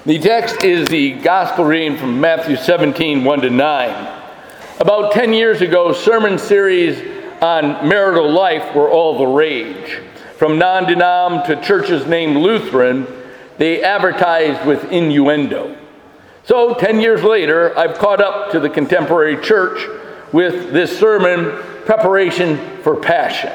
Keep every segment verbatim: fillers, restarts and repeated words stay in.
The text is the gospel reading from Matthew seventeen, one to nine. About ten years ago, sermon series on marital life were all the rage. From non-denom to churches named Lutheran, they advertised with innuendo. So ten years later, I've caught up to the contemporary church with this sermon, Preparation for Passion.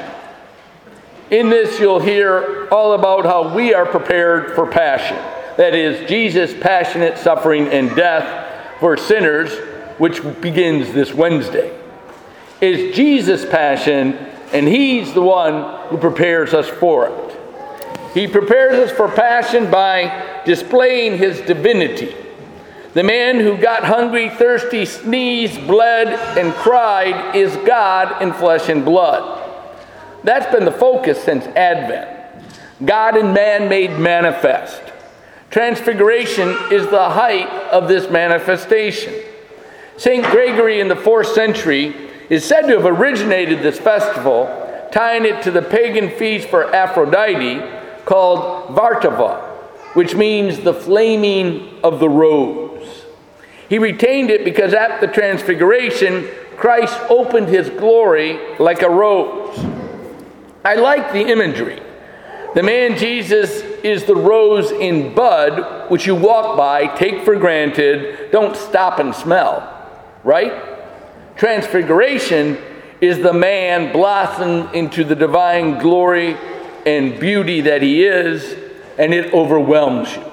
In this, you'll hear all about how we are prepared for passion. That is, Jesus' passionate suffering and death for sinners, which begins this Wednesday. It's Jesus' passion, and he's the one who prepares us for it. He prepares us for passion by displaying his divinity. The man who got hungry, thirsty, sneezed, bled, and cried is God in flesh and blood. That's been the focus since Advent. God and man made manifest. Transfiguration is the height of this manifestation. Saint Gregory in the fourth century is said to have originated this festival, tying it to the pagan feast for Aphrodite called Vartava, which means the flaming of the rose. He retained it because at the Transfiguration, Christ opened his glory like a rose. I like the imagery. The man Jesus is the rose in bud, which you walk by, take for granted, don't stop and smell, right? Transfiguration is the man blossomed into the divine glory and beauty that he is, and it overwhelms you.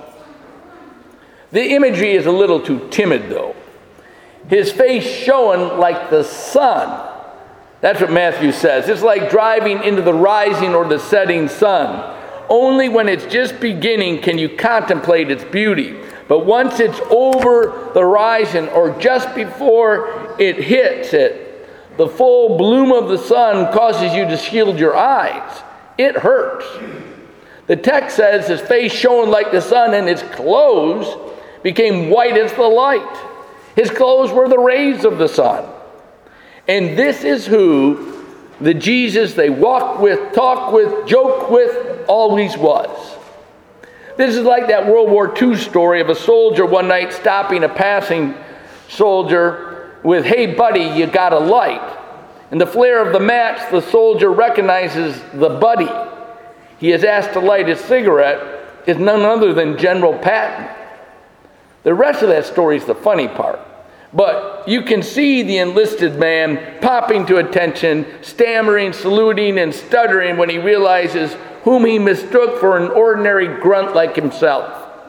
The imagery is a little too timid, though. His face shone like the sun. That's what Matthew says. It's like driving into the rising or the setting sun. Only when it's just beginning can you contemplate its beauty. But once it's over the horizon or just before it hits it, the full bloom of the sun causes you to shield your eyes. It hurts. The text says his face shone like the sun and his clothes became white as the light. His clothes were the rays of the sun. And this is who the Jesus they walked with, talked with, joked with, always was. This is like that World War Two story of a soldier one night stopping a passing soldier with, "Hey buddy, you got a light." In the flare of the match, the soldier recognizes the buddy he is asked to light his cigarette is none other than General Patton. The rest of that story is the funny part. But you can see the enlisted man popping to attention, stammering, saluting, and stuttering when he realizes whom he mistook for an ordinary grunt like himself.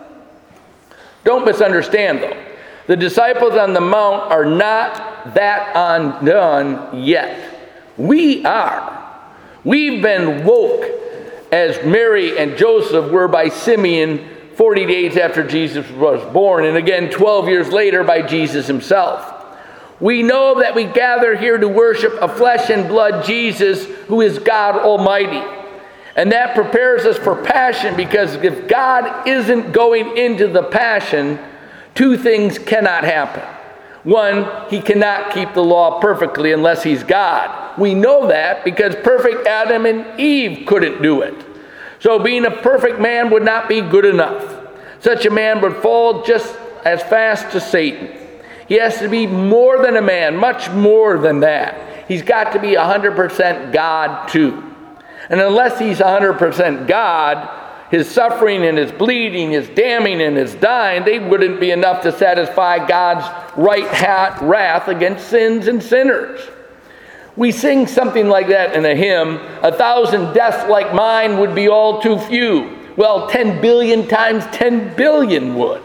Don't misunderstand, though. The disciples on the Mount are not that undone yet. We are. We've been woke as Mary and Joseph were by Simeon forty days after Jesus was born, and again twelve years later by Jesus himself. We know that we gather here to worship a flesh and blood Jesus who is God Almighty. And that prepares us for passion, because if God isn't going into the passion, two things cannot happen. One, he cannot keep the law perfectly unless he's God. We know that because perfect Adam and Eve couldn't do it. So being a perfect man would not be good enough. Such a man would fall just as fast to Satan. He has to be more than a man, much more than that. He's got to be one hundred percent God too. And unless he's one hundred percent God, his suffering and his bleeding, his damning and his dying, they wouldn't be enough to satisfy God's right hat wrath against sins and sinners. We sing something like that in a hymn, "A thousand deaths like mine would be all too few." Well, ten billion times ten billion would.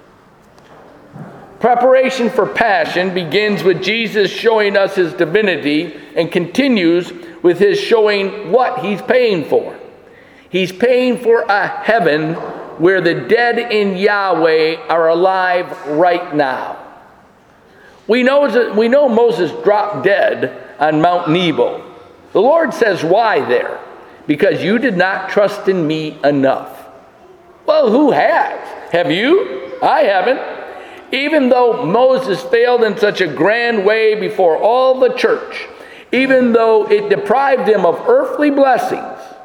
Preparation for passion begins with Jesus showing us his divinity and continues with his showing what he's paying for. He's paying for a heaven where the dead in Yahweh are alive right now. We know, we know Moses dropped dead on Mount Nebo. The Lord says, why there? Because you did not trust in me enough. Well, who has? Have you? I haven't. Even though Moses failed in such a grand way before all the church, even though it deprived him of earthly blessings,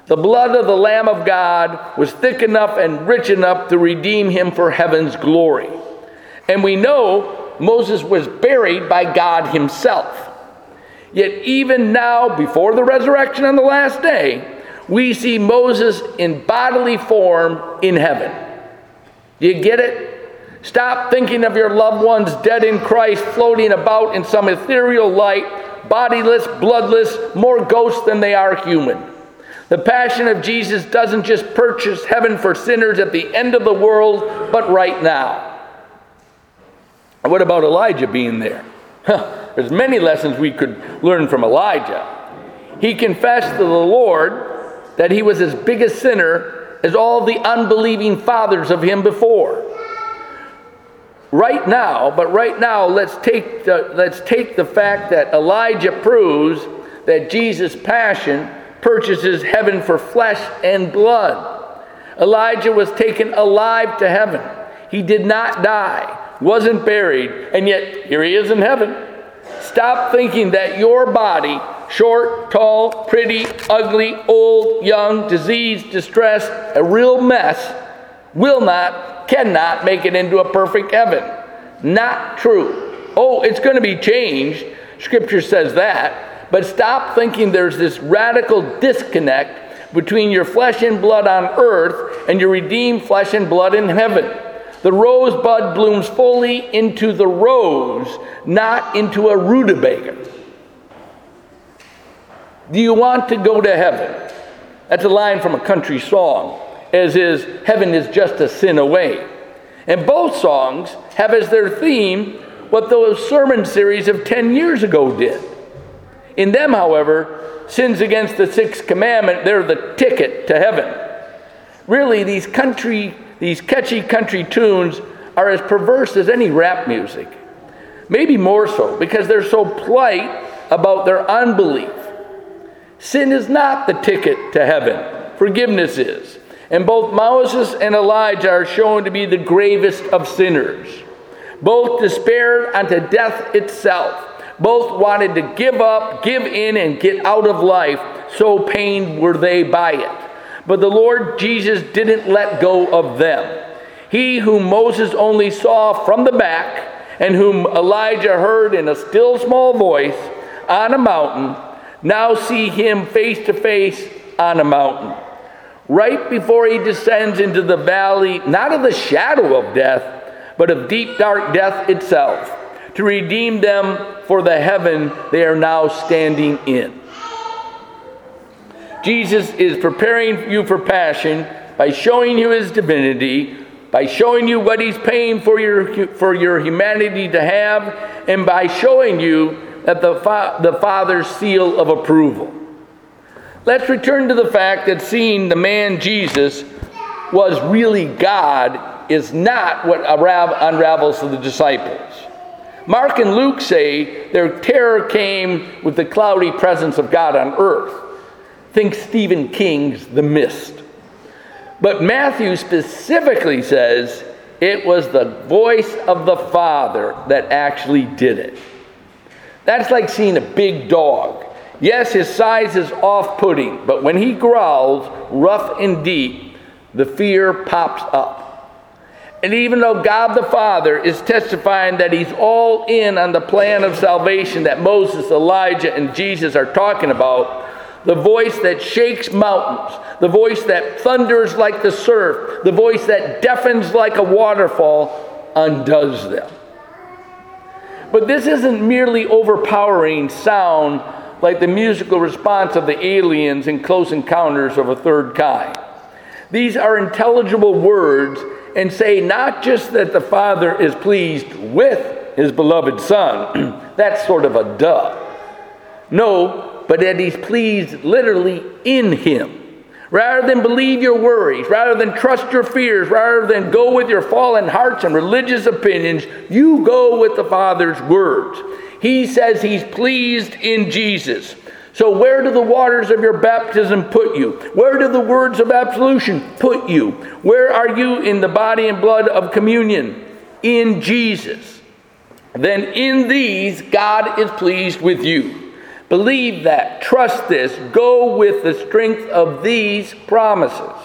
The blood of the Lamb of God was thick enough and rich enough to redeem him for heaven's glory. And we know Moses was buried by God himself. Yet even now, before the resurrection on the last day, we see Moses in bodily form in heaven. Do you get it? Stop thinking of your loved ones dead in Christ floating about in some ethereal light, bodiless, bloodless, more ghosts than they are human. The passion of Jesus doesn't just purchase heaven for sinners at the end of the world, but right now. And what about Elijah being there? There's many lessons we could learn from Elijah. He confessed to the Lord that he was as big a sinner as all the unbelieving fathers of him before. Right now, but right now, let's take the, let's take the fact that Elijah proves that Jesus' passion purchases heaven for flesh and blood. Elijah was taken alive to heaven. He did not die, wasn't buried, and yet here he is in heaven. Stop thinking that your body, short, tall, pretty, ugly, old, young, diseased, distressed, a real mess, will not, cannot make it into a perfect heaven. Not true. Oh, it's going to be changed. Scripture says that. But stop thinking there's this radical disconnect between your flesh and blood on earth and your redeemed flesh and blood in heaven. The rosebud blooms fully into the rose, not into a rutabaga. Do you want to go to heaven? That's a line from a country song, as is, heaven is just a sin away. And both songs have as their theme what those sermon series of ten years ago did. In them, however, sins against the sixth commandment, they're the ticket to heaven. Really, these country, these catchy country tunes are as perverse as any rap music. Maybe more so, because they're so polite about their unbelief. Sin is not the ticket to heaven. Forgiveness is. And both Moses and Elijah are shown to be the gravest of sinners. Both despaired unto death itself. Both wanted to give up, give in, and get out of life, so pained were they by it. But the Lord Jesus didn't let go of them. He whom Moses only saw from the back, and whom Elijah heard in a still small voice on a mountain, now see him face to face on a mountain. Right before he descends into the valley, not of the shadow of death, but of deep dark death itself, to redeem them for the heaven they are now standing in. Jesus is preparing you for passion by showing you his divinity, by showing you what he's paying for your, for your humanity to have, and by showing you that the, fa- the Father's seal of approval. Let's return to the fact that seeing the man Jesus was really God is not what unravels to the disciples. Mark and Luke say their terror came with the cloudy presence of God on earth. Think Stephen King's The Mist. But Matthew specifically says it was the voice of the Father that actually did it. That's like seeing a big dog. Yes, his size is off-putting, but when he growls, rough and deep, the fear pops up. And even though God the Father is testifying that he's all in on the plan of salvation that Moses, Elijah, and Jesus are talking about, the voice that shakes mountains, the voice that thunders like the surf, the voice that deafens like a waterfall, undoes them. But this isn't merely overpowering sound like the musical response of the aliens in Close Encounters of a Third Kind. These are intelligible words and say not just that the Father is pleased with his beloved Son, that's sort of a duh. No, but that he's pleased literally in him. Rather than believe your worries, rather than trust your fears, rather than go with your fallen hearts and religious opinions, you go with the Father's words. He says he's pleased in Jesus. So where do the waters of your baptism put you? Where do the words of absolution put you? Where are you in the body and blood of communion? In Jesus. Then in these, God is pleased with you. Believe that. Trust this. Go with the strength of these promises.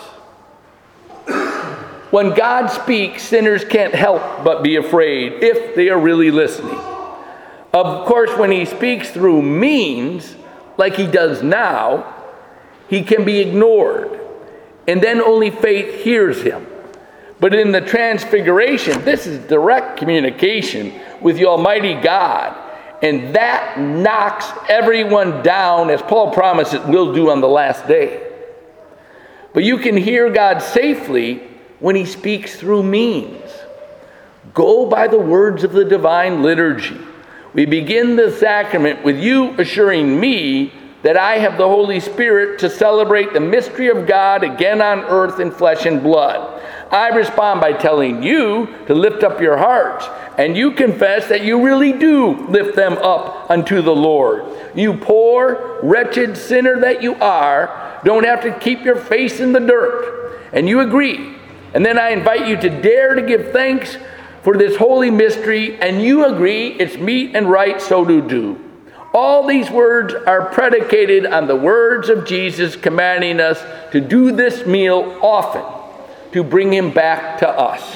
When God speaks, sinners can't help but be afraid if they are really listening. Of course, when he speaks through means, like he does now, he can be ignored, and then only faith hears him. But in the Transfiguration, this is direct communication with the Almighty God, and that knocks everyone down, as Paul promises will do on the last day. But you can hear God safely when he speaks through means. Go by the words of the divine liturgy. We begin the sacrament with you assuring me that I have the Holy Spirit to celebrate the mystery of God again on earth in flesh and blood. I respond by telling you to lift up your hearts, and you confess that you really do lift them up unto the Lord. You poor, wretched sinner that you are, don't have to keep your face in the dirt. And you agree. And then I invite you to dare to give thanks for this holy mystery, and you agree it's meet and right so to do. All these words are predicated on the words of Jesus commanding us to do this meal often, to bring him back to us.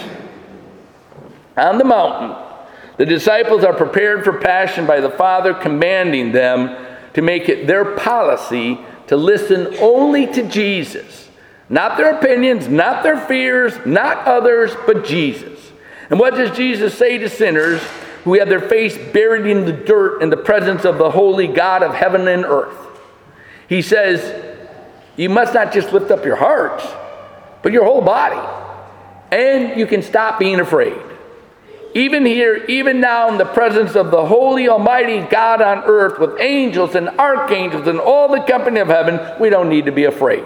On the mountain, the disciples are prepared for passion by the Father commanding them to make it their policy to listen only to Jesus. Not their opinions, not their fears, not others, but Jesus. And what does Jesus say to sinners who have their face buried in the dirt in the presence of the holy God of heaven and earth? He says, you must not just lift up your hearts, but your whole body. And you can stop being afraid. Even here, even now in the presence of the holy almighty God on earth with angels and archangels and all the company of heaven, we don't need to be afraid.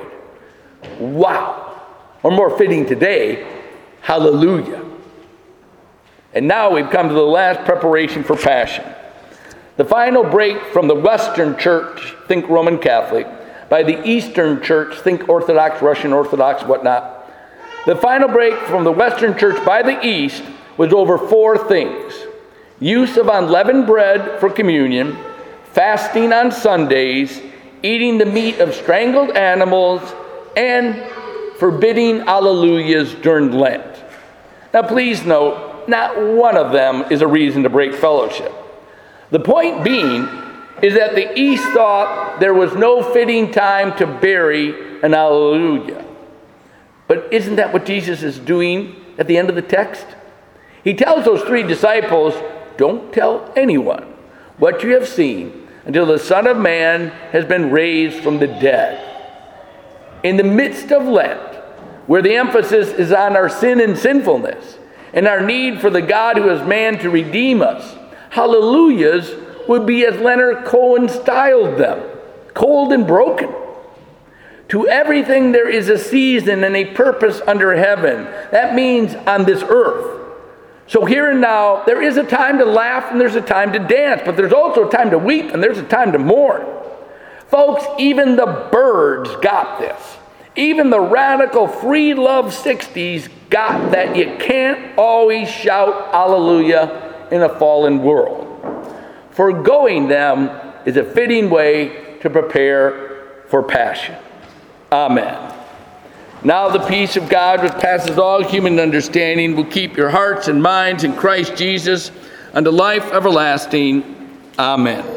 Wow. Or more fitting today, hallelujah. And now we've come to the last preparation for Passion. The final break from the Western Church, think Roman Catholic, by the Eastern Church, think Orthodox, Russian Orthodox, whatnot. The final break from the Western Church by the East was over four things: use of unleavened bread for communion, fasting on Sundays, eating the meat of strangled animals, and forbidding alleluias during Lent. Now please note, not one of them is a reason to break fellowship. The point being is that the East thought there was no fitting time to bury an alleluia. But isn't that what Jesus is doing at the end of the text? He tells those three disciples, don't tell anyone what you have seen until the Son of Man has been raised from the dead. In the midst of Lent, where the emphasis is on our sin and sinfulness and our need for the God who is man to redeem us, hallelujahs would be as Leonard Cohen styled them, cold and broken. To everything there is a season and a purpose under heaven. That means on this earth. So here and now, there is a time to laugh and there's a time to dance, but there's also a time to weep and there's a time to mourn. Folks, even the birds got this. Even the radical free love sixties got that you can't always shout hallelujah in a fallen world. Forgoing them is a fitting way to prepare for Passion. Amen. Now the peace of God, which passes all human understanding, will keep your hearts and minds in Christ Jesus unto life everlasting. Amen.